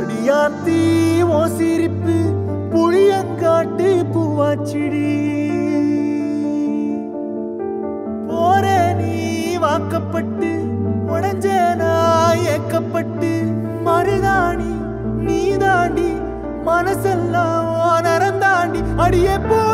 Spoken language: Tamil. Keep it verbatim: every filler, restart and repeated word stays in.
முடியாத்தி ஓ சிரிப்பு புளியங்காட்டு பூவாச்சிடி போற நீ வாக்கப்பட்டு உடஞ்சனா ஏக்கப்பட்டு மருதாணி நீ தாண்டி மனசெல்லாம் நரந்தாண்டி அடியே போ